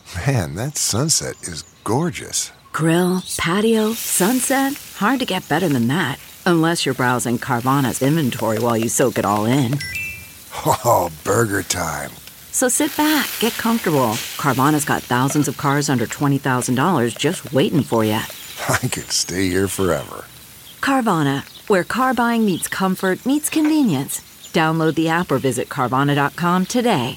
Man, that sunset is gorgeous. Grill, patio, sunset. Hard to get better than that. Unless you're browsing Carvana's inventory while you soak it all in. Oh, burger time. So sit back, get comfortable. Carvana's got thousands of cars under $20,000 just waiting for you. I could stay here forever. Carvana, where car buying meets comfort meets convenience. Download the app or visit Carvana.com today.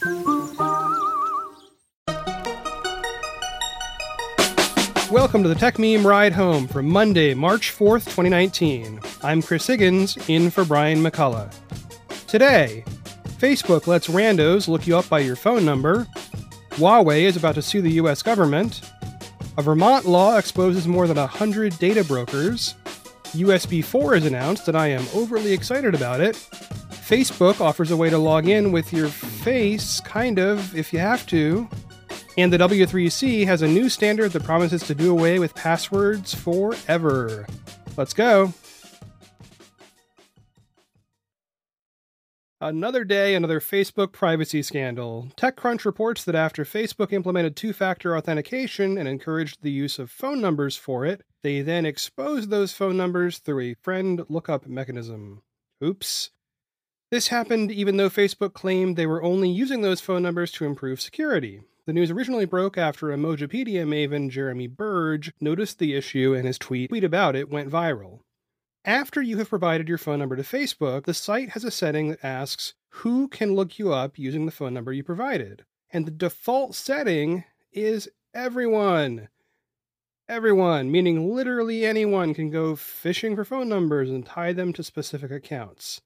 Welcome to the Tech Meme Ride Home for Monday, March 4th, 2019. I'm Chris Higgins, in for Brian McCullough. Today, Facebook lets randos look you up by your phone number. Huawei is about to sue the U.S. government. A Vermont law exposes more than 100 data brokers. USB 4 is announced, and I am overly excited about it. Facebook offers a way to log in with your face, kind of, if you have to. And the W3C has a new standard that promises to do away with passwords forever. Let's go. Another day, another Facebook privacy scandal. TechCrunch reports that after Facebook implemented two-factor authentication and encouraged the use of phone numbers for it, they then exposed those phone numbers through a friend lookup mechanism. Oops. This happened even though Facebook claimed they were only using those phone numbers to improve security. The news originally broke after Emojipedia maven Jeremy Burge noticed the issue and his tweet about it went viral. After you have provided your phone number to Facebook, the site has a setting that asks who can look you up using the phone number you provided. And the default setting is everyone. Everyone, meaning literally anyone, can go fishing for phone numbers and tie them to specific accounts.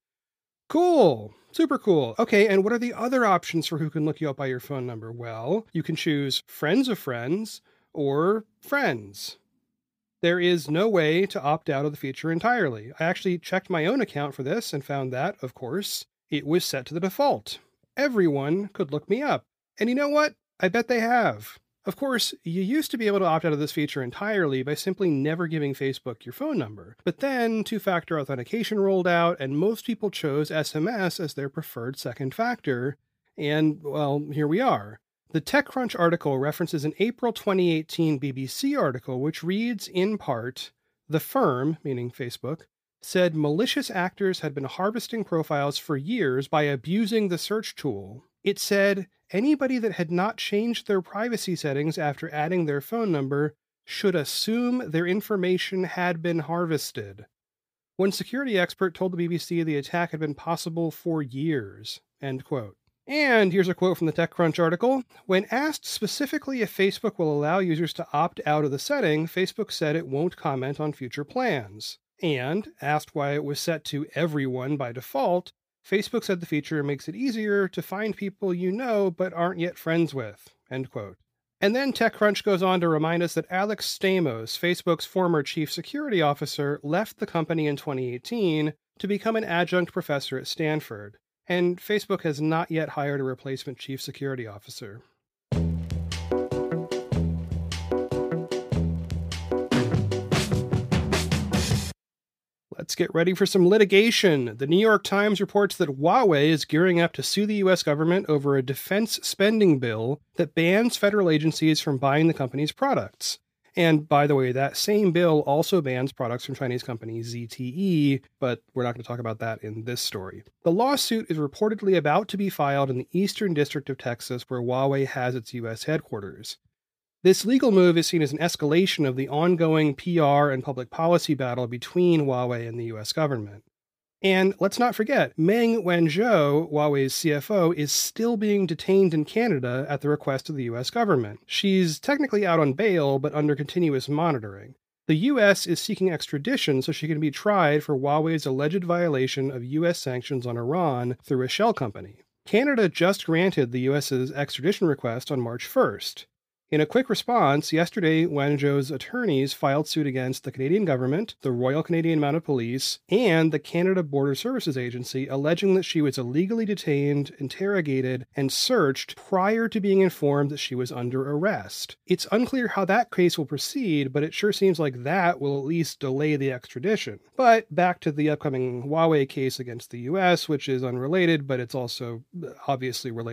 Cool. Super cool. Okay, and what are the other options for who can look you up by your phone number? Well, you can choose friends of friends or friends. There is no way to opt out of the feature entirely. I actually checked my own account for this and found that, of course, it was set to the default. Everyone could look me up. And you know what? I bet they have. Of course, you used to be able to opt out of this feature entirely by simply never giving Facebook your phone number. But then two-factor authentication rolled out, and most people chose SMS as their preferred second factor. And, well, here we are. The TechCrunch article references an April 2018 BBC article which reads, in part, the firm, meaning Facebook, said malicious actors had been harvesting profiles for years by abusing the search tool. It said anybody that had not changed their privacy settings after adding their phone number should assume their information had been harvested. One security expert told the BBC the attack had been possible for years. End quote. And here's a quote from the TechCrunch article. When asked specifically if Facebook will allow users to opt out of the setting, Facebook said it won't comment on future plans. And, asked why it was set to everyone by default, Facebook said the feature makes it easier to find people you know but aren't yet friends with. End quote. And then TechCrunch goes on to remind us that Alex Stamos, Facebook's former chief security officer, left the company in 2018 to become an adjunct professor at Stanford. And Facebook has not yet hired a replacement chief security officer. Let's get ready for some litigation. The New York Times reports that Huawei is gearing up to sue the U.S. government over a defense spending bill that bans federal agencies from buying the company's products. And by the way, that same bill also bans products from Chinese company ZTE, but we're not going to talk about that in this story. The lawsuit is reportedly about to be filed in the Eastern District of Texas, where Huawei has its U.S. headquarters. This legal move is seen as an escalation of the ongoing PR and public policy battle between Huawei and the U.S. government. And let's not forget, Meng Wanzhou, Huawei's CFO, is still being detained in Canada at the request of the U.S. government. She's technically out on bail, but under continuous monitoring. The U.S. is seeking extradition so she can be tried for Huawei's alleged violation of U.S. sanctions on Iran through a shell company. Canada just granted the U.S.'s extradition request on March 1st. In a quick response, yesterday, Wanzhou's attorneys filed suit against the Canadian government, the Royal Canadian Mounted Police, and the Canada Border Services Agency, alleging that she was illegally detained, interrogated, and searched prior to being informed that she was under arrest. It's unclear how that case will proceed, but it sure seems like that will at least delay the extradition. But back to the upcoming Huawei case against the US, which is unrelated, but it's also obviously related.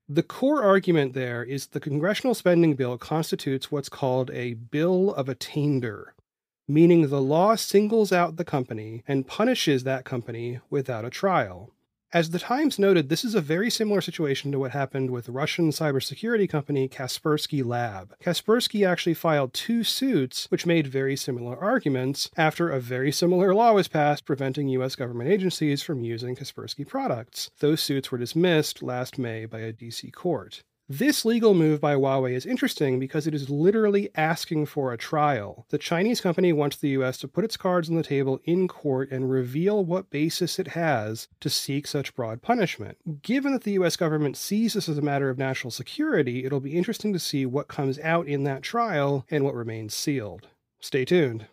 The core argument there is the congressional spending bill constitutes what's called a bill of attainder, meaning the law singles out the company and punishes that company without a trial. As the Times noted, this is a very similar situation to what happened with Russian cybersecurity company Kaspersky Lab. Kaspersky actually filed 2 suits which made very similar arguments after a very similar law was passed preventing U.S. government agencies from using Kaspersky products. Those suits were dismissed last May by a D.C. court. This legal move by Huawei is interesting because it is literally asking for a trial. The Chinese company wants the U.S. to put its cards on the table in court and reveal what basis it has to seek such broad punishment. Given that the U.S. government sees this as a matter of national security, it'll be interesting to see what comes out in that trial and what remains sealed. Stay tuned.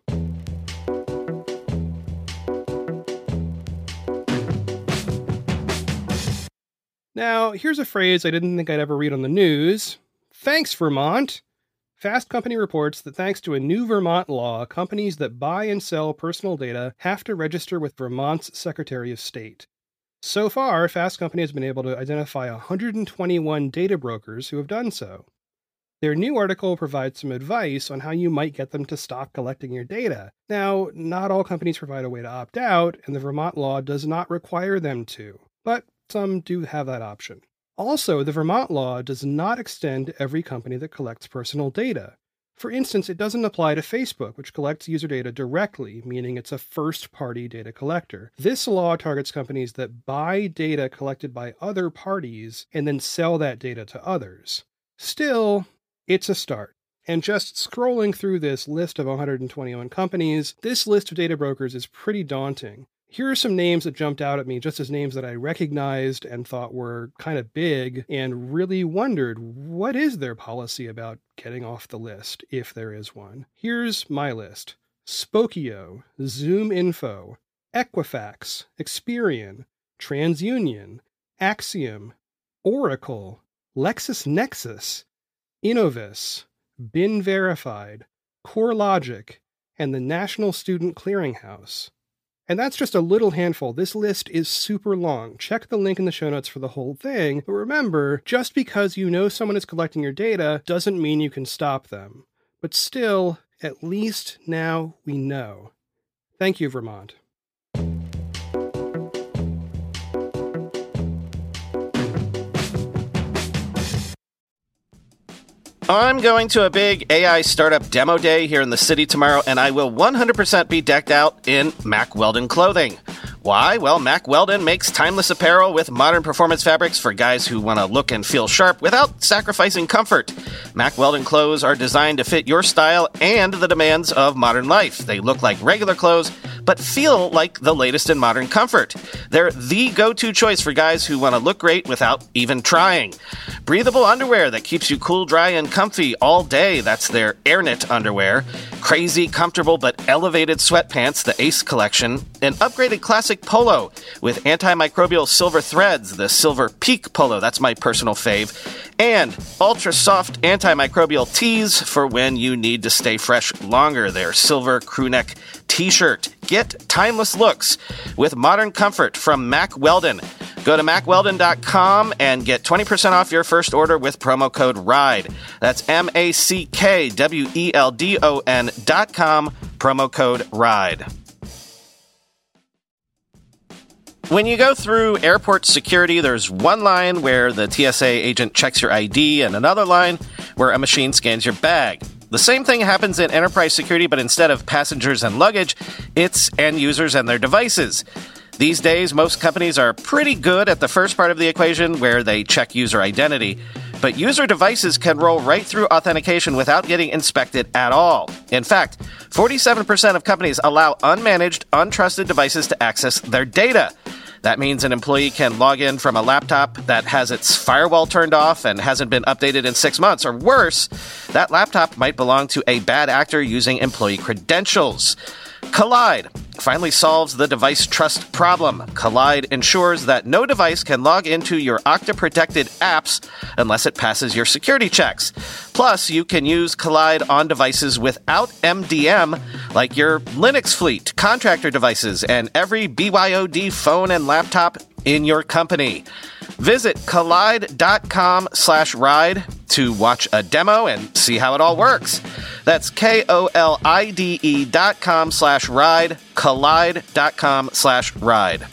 Now, here's a phrase I didn't think I'd ever read on the news. Thanks, Vermont! Fast Company reports that thanks to a new Vermont law, companies that buy and sell personal data have to register with Vermont's Secretary of State. So far, Fast Company has been able to identify 121 data brokers who have done so. Their new article provides some advice on how you might get them to stop collecting your data. Now, not all companies provide a way to opt out, and the Vermont law does not require them to, but some do have that option. Also, the Vermont law does not extend to every company that collects personal data. For instance, it doesn't apply to Facebook, which collects user data directly, meaning it's a first-party data collector. This law targets companies that buy data collected by other parties and then sell that data to others. Still, it's a start. And just scrolling through this list of 121 companies, this list of data brokers is pretty daunting. Here are some names that jumped out at me just as names that I recognized and thought were kind of big and really wondered, what is their policy about getting off the list, if there is one? Here's my list. Spokeo, ZoomInfo, Equifax, Experian, TransUnion, Axiom, Oracle, LexisNexis, Innovis, Bin Verified, CoreLogic, and the National Student Clearinghouse. And that's just a little handful. This list is super long. Check the link in the show notes for the whole thing. But remember, just because you know someone is collecting your data doesn't mean you can stop them. But still, at least now we know. Thank you, Vermont. I'm going to a big AI startup demo day here in the city tomorrow, and I will 100% be decked out in Mack Weldon clothing. Why? Well, Mack Weldon makes timeless apparel with modern performance fabrics for guys who want to look and feel sharp without sacrificing comfort. Mack Weldon clothes are designed to fit your style and the demands of modern life. They look like regular clothes, but feel like the latest in modern comfort. They're the go-to choice for guys who want to look great without even trying. Breathable underwear that keeps you cool, dry, and comfy all day. That's their AirKnit underwear. Crazy, comfortable, but elevated sweatpants, the Ace collection. An upgraded classic polo with antimicrobial silver threads, the Silver Peak polo. That's my personal fave. And ultra-soft antimicrobial tees for when you need to stay fresh longer. Their silver crewneck t-shirt. Get timeless looks with modern comfort from Mack Weldon. Go to MackWeldon.com and get 20% off your first order with promo code RIDE. That's MackWeldon.com, promo code RIDE. When you go through airport security, there's one line where the TSA agent checks your ID and another line where a machine scans your bag. The same thing happens in enterprise security, but instead of passengers and luggage, it's end users and their devices. These days, most companies are pretty good at the first part of the equation where they check user identity, but user devices can roll right through authentication without getting inspected at all. In fact, 47% of companies allow unmanaged, untrusted devices to access their data. That means an employee can log in from a laptop that has its firewall turned off and hasn't been updated in 6 months, or worse, that laptop might belong to a bad actor using employee credentials. Kolide finally solves the device trust problem. Kolide ensures that no device can log into your Okta-protected apps unless it passes your security checks. Plus, you can use Kolide on devices without MDM, like your Linux fleet, contractor devices, and every BYOD phone and laptop in your company. Visit collide.com/ride to watch a demo and see how it all works. That's KOLIDE.com/ride, collide.com/ride.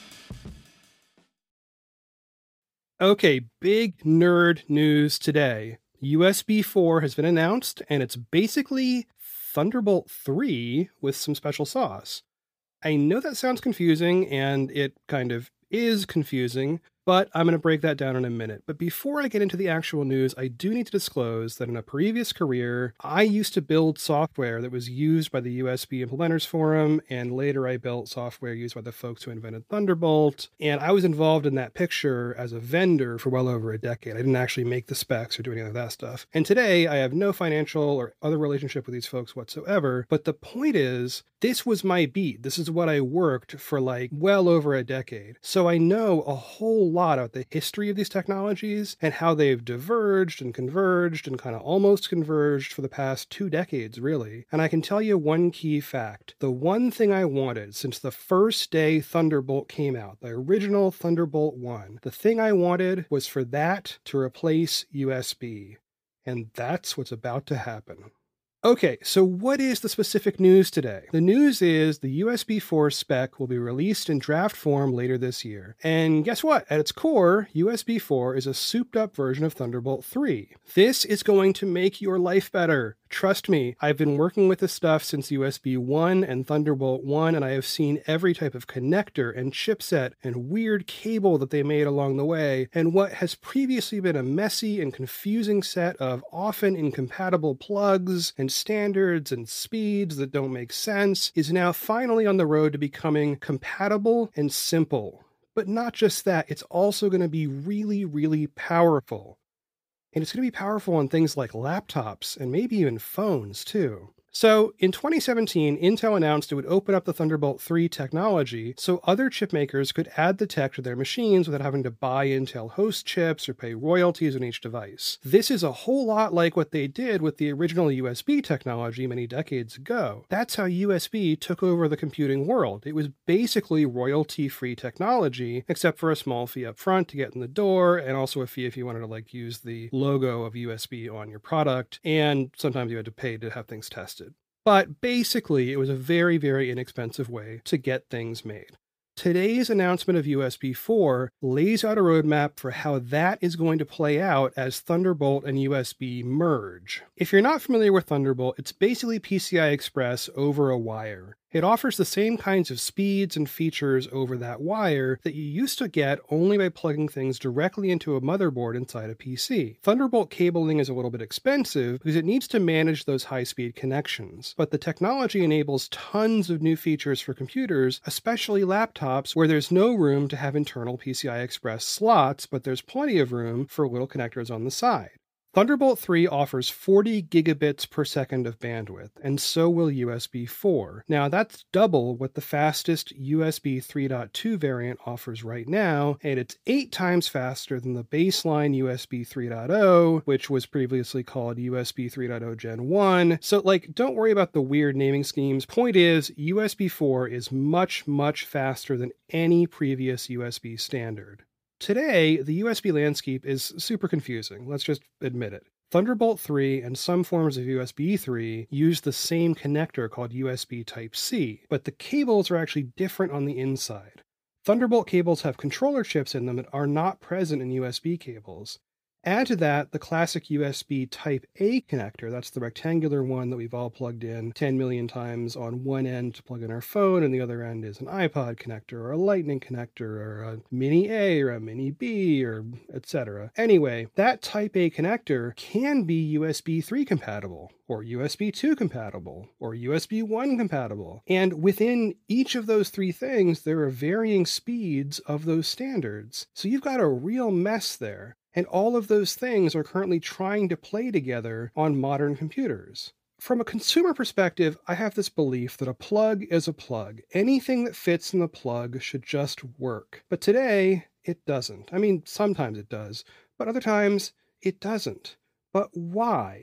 Okay, big nerd news today. USB 4 has been announced, and it's basically Thunderbolt 3 with some special sauce. I know that sounds confusing, and it kind of is confusing, but I'm going to break that down in a minute. But before I get into the actual news, I do need to disclose that in a previous career, I used to build software that was used by the USB Implementers Forum, and later I built software used by the folks who invented Thunderbolt, and I was involved in that picture as a vendor for well over a decade. I didn't actually make the specs or do any of that stuff. And today, I have no financial or other relationship with these folks whatsoever, but the point is, this was my beat. This is what I worked for like well over a decade. So I know a whole lot about the history of these technologies and how they've diverged and converged and kind of almost converged for the past 2 decades, really. And I can tell you one key fact. The one thing I wanted since the first day Thunderbolt came out, the original Thunderbolt 1, the thing I wanted was for that to replace USB. And that's what's about to happen. Okay, so what is the specific news today? The news is the USB 4 spec will be released in draft form later this year. And guess what? At its core, USB 4 is a souped-up version of Thunderbolt 3. This is going to make your life better. Trust me, I've been working with this stuff since USB 1 and Thunderbolt 1, and I have seen every type of connector and chipset and weird cable that they made along the way, and what has previously been a messy and confusing set of often incompatible plugs and standards and speeds that don't make sense is now finally on the road to becoming compatible and simple. But not just that, it's also going to be really, really powerful. And it's going to be powerful on things like laptops and maybe even phones, too. So, in 2017, Intel announced it would open up the Thunderbolt 3 technology so other chip makers could add the tech to their machines without having to buy Intel host chips or pay royalties on each device. This is a whole lot like what they did with the original USB technology many decades ago. That's how USB took over the computing world. It was basically royalty-free technology, except for a small fee up front to get in the door, and also a fee if you wanted to use the logo of USB on your product, and sometimes you had to pay to have things tested. But basically, it was a very, very inexpensive way to get things made. Today's announcement of USB 4 lays out a roadmap for how that is going to play out as Thunderbolt and USB merge. If you're not familiar with Thunderbolt, it's basically PCI Express over a wire. It offers the same kinds of speeds and features over that wire that you used to get only by plugging things directly into a motherboard inside a PC. Thunderbolt cabling is a little bit expensive because it needs to manage those high-speed connections, but the technology enables tons of new features for computers, especially laptops, where there's no room to have internal PCI Express slots, but there's plenty of room for little connectors on the side. Thunderbolt 3 offers 40 gigabits per second of bandwidth, and so will USB 4. Now, that's double what the fastest USB 3.2 variant offers right now, and it's 8 times faster than the baseline USB 3.0, which was previously called USB 3.0 Gen 1. So, don't worry about the weird naming schemes. Point is, USB 4 is much, much faster than any previous USB standard. Today, the USB landscape is super confusing, let's just admit it. Thunderbolt 3 and some forms of USB 3 use the same connector called USB Type-C, but the cables are actually different on the inside. Thunderbolt cables have controller chips in them that are not present in USB cables. Add to that the classic USB Type-A connector, that's the rectangular one that we've all plugged in 10 million times on one end to plug in our phone, and the other end is an iPod connector, or a Lightning connector, or a Mini A, or a Mini B, or etc. Anyway, that Type-A connector can be USB 3 compatible, or USB 2 compatible, or USB 1 compatible. And within each of those 3 things, there are varying speeds of those standards. So you've got a real mess there. And all of those things are currently trying to play together on modern computers. From a consumer perspective, I have this belief that a plug is a plug. Anything that fits in the plug should just work. But today, it doesn't. I mean, sometimes it does, but other times, it doesn't. But why?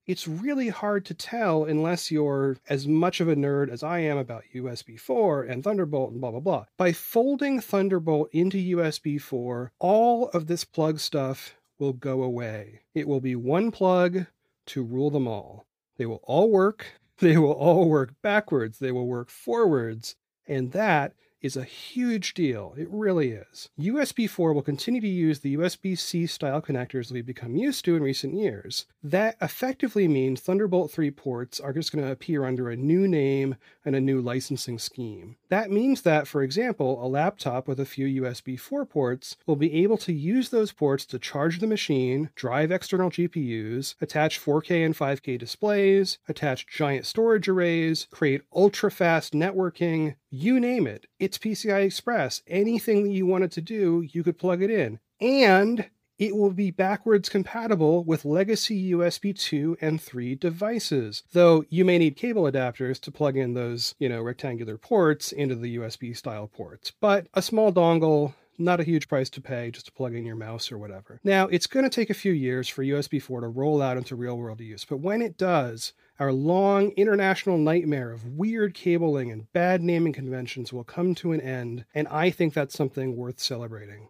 it's really hard to tell unless you're as much of a nerd as I am about USB 4 and Thunderbolt and blah, blah, blah. By folding Thunderbolt into USB 4, all of this plug stuff will go away. It will be one plug to rule them all. They will all work. They will all work backwards. They will work forwards. And that is a huge deal. It really is. USB 4 will continue to use the USB-C style connectors we've become used to in recent years. That effectively means Thunderbolt 3 ports are just going to appear under a new name and a new licensing scheme. That means that, for example, a laptop with a few USB 4 ports will be able to use those ports to charge the machine, drive external GPUs, attach 4K and 5K displays, attach giant storage arrays, create ultra-fast networking, you name it. It's PCI Express. Anything that you wanted to do, you could plug it in. And it will be backwards compatible with legacy USB 2 and 3 devices. Though you may need cable adapters to plug in those, rectangular ports into the USB style ports. But a small dongle, not a huge price to pay just to plug in your mouse or whatever. Now, it's going to take a few years for USB 4 to roll out into real-world use, but when it does, our long international nightmare of weird cabling and bad naming conventions will come to an end, and I think that's something worth celebrating.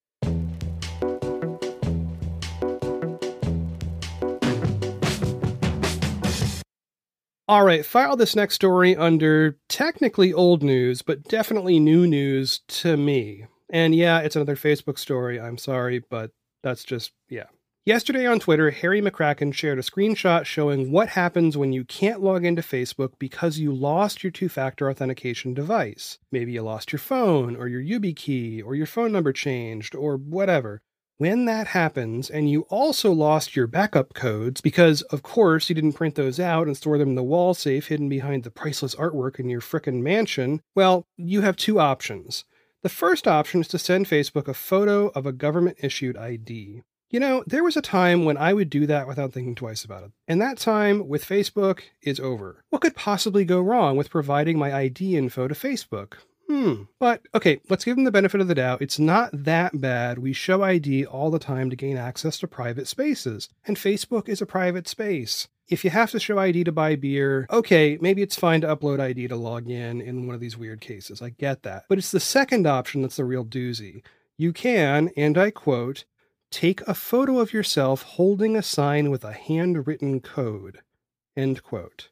All right, file this next story under technically old news, but definitely new news to me. And yeah, it's another Facebook story. I'm sorry, but that's just, yeah. Yesterday on Twitter, Harry McCracken shared a screenshot showing what happens when you can't log into Facebook because you lost your two-factor authentication device. Maybe you lost your phone, or your YubiKey, or your phone number changed, or whatever. When that happens, and you also lost your backup codes, because of course you didn't print those out and store them in the wall safe hidden behind the priceless artwork in your frickin' mansion, well, you have two options. The first option is to send Facebook a photo of a government-issued ID. There was a time when I would do that without thinking twice about it. And that time with Facebook is over. What could possibly go wrong with providing my ID info to Facebook? But, okay, let's give them the benefit of the doubt. It's not that bad. We show ID all the time to gain access to private spaces. And Facebook is a private space. If you have to show ID to buy beer, okay, maybe it's fine to upload ID to log in one of these weird cases. I get that. But it's the second option that's the real doozy. You can, and I quote, take a photo of yourself holding a sign with a handwritten code, end quote.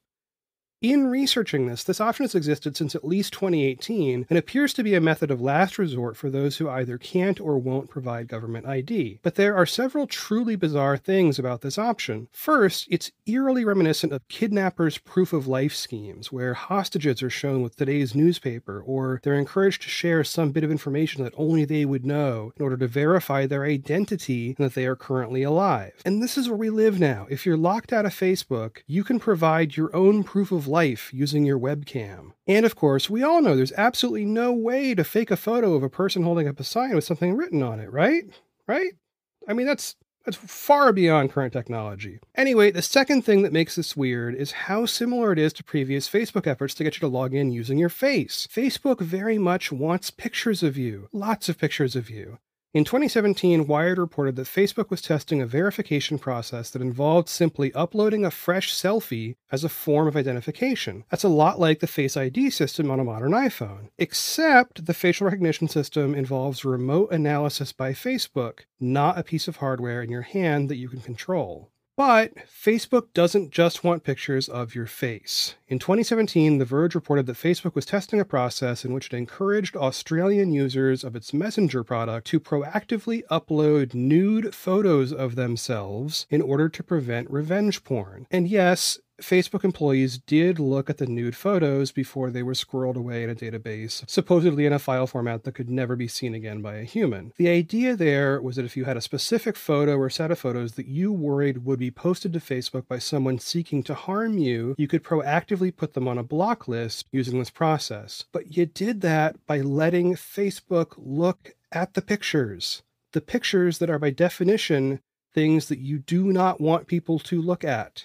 In researching this option has existed since at least 2018 and appears to be a method of last resort for those who either can't or won't provide government ID. But there are several truly bizarre things about this option. First, it's eerily reminiscent of kidnappers' proof-of-life schemes, where hostages are shown with today's newspaper, or they're encouraged to share some bit of information that only they would know in order to verify their identity and that they are currently alive. And this is where we live now. If you're locked out of Facebook, you can provide your own proof of life using your webcam. And of course, we all know there's absolutely no way to fake a photo of a person holding up a sign with something written on it, right? Right? I mean, that's far beyond current technology. Anyway, the second thing that makes this weird is how similar it is to previous Facebook efforts to get you to log in using your face. Facebook very much wants pictures of you, lots of pictures of you. In 2017, Wired reported that Facebook was testing a verification process that involved simply uploading a fresh selfie as a form of identification. That's a lot like the Face ID system on a modern iPhone, except the facial recognition system involves remote analysis by Facebook, not a piece of hardware in your hand that you can control. But Facebook doesn't just want pictures of your face. In 2017, The Verge reported that Facebook was testing a process in which it encouraged Australian users of its Messenger product to proactively upload nude photos of themselves in order to prevent revenge porn. And yes, Facebook employees did look at the nude photos before they were squirreled away in a database, supposedly in a file format that could never be seen again by a human. The idea there was that if you had a specific photo or set of photos that you worried would be posted to Facebook by someone seeking to harm you, you could proactively put them on a block list using this process. But you did that by letting Facebook look at the pictures that are by definition things that you do not want people to look at.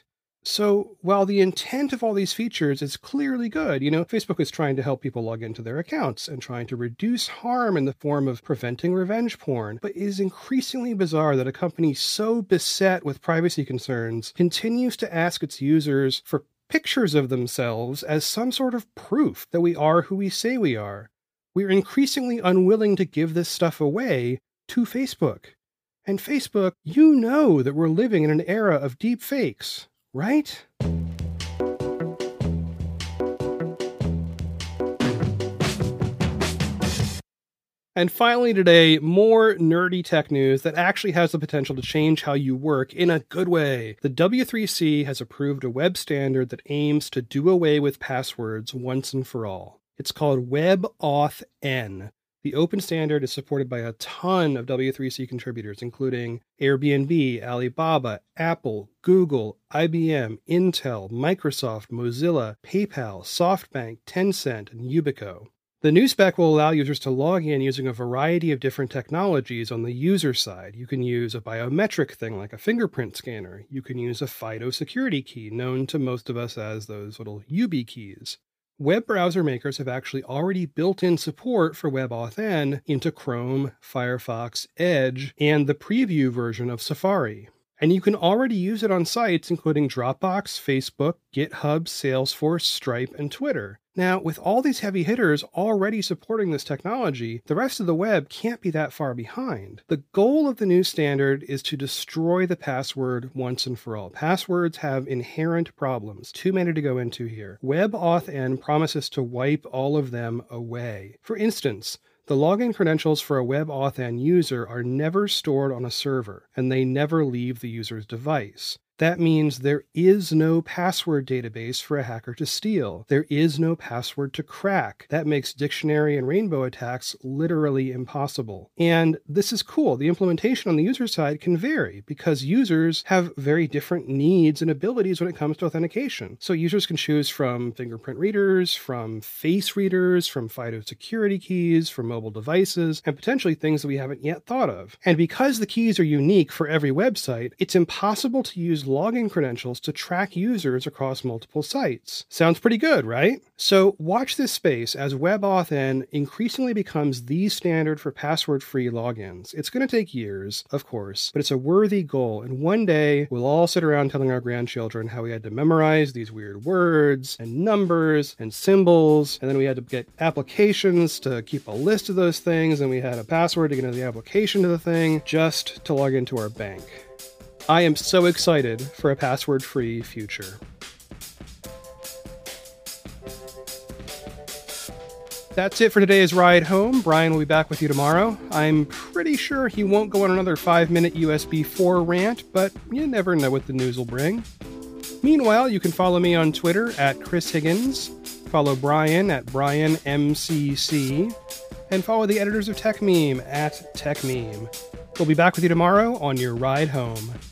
So while the intent of all these features is clearly good, Facebook is trying to help people log into their accounts and trying to reduce harm in the form of preventing revenge porn, but it is increasingly bizarre that a company so beset with privacy concerns continues to ask its users for pictures of themselves as some sort of proof that we are who we say we are. We're increasingly unwilling to give this stuff away to Facebook. And Facebook, you know that we're living in an era of deep fakes, right? And finally today, more nerdy tech news that actually has the potential to change how you work in a good way. The W3C has approved a web standard that aims to do away with passwords once and for all. It's called WebAuthn. The open standard is supported by a ton of W3C contributors, including Airbnb, Alibaba, Apple, Google, IBM, Intel, Microsoft, Mozilla, PayPal, SoftBank, Tencent, and Yubico. The new spec will allow users to log in using a variety of different technologies on the user side. You can use a biometric thing like a fingerprint scanner. You can use a FIDO security key, known to most of us as those little UB keys. Web browser makers have actually already built in support for WebAuthn into Chrome, Firefox, Edge, and the preview version of Safari. And you can already use it on sites including Dropbox, Facebook, GitHub, Salesforce, Stripe, and Twitter. Now, with all these heavy hitters already supporting this technology, the rest of the web can't be that far behind. The goal of the new standard is to destroy the password once and for all. Passwords have inherent problems, too many to go into here. WebAuthn promises to wipe all of them away. For instance, the login credentials for a WebAuthn user are never stored on a server, and they never leave the user's device. That means there is no password database for a hacker to steal. There is no password to crack. That makes dictionary and rainbow attacks literally impossible. And this is cool. The implementation on the user side can vary because users have very different needs and abilities when it comes to authentication. So users can choose from fingerprint readers, from face readers, from FIDO security keys, from mobile devices, and potentially things that we haven't yet thought of. And because the keys are unique for every website, it's impossible to use login credentials to track users across multiple sites. Sounds pretty good, right? So watch this space as WebAuthn increasingly becomes the standard for password-free logins. It's going to take years, of course, but it's a worthy goal, and one day we'll all sit around telling our grandchildren how we had to memorize these weird words and numbers and symbols, and then we had to get applications to keep a list of those things, and we had a password to get into the application to the thing just to log into our bank. I am so excited for a password-free future. That's it for today's ride home. Brian will be back with you tomorrow. I'm pretty sure he won't go on another 5-minute USB 4 rant, but you never know what the news will bring. Meanwhile, you can follow me on Twitter at Chris Higgins, follow Brian at BrianMCC, and follow the editors of TechMeme at TechMeme. We'll be back with you tomorrow on your ride home.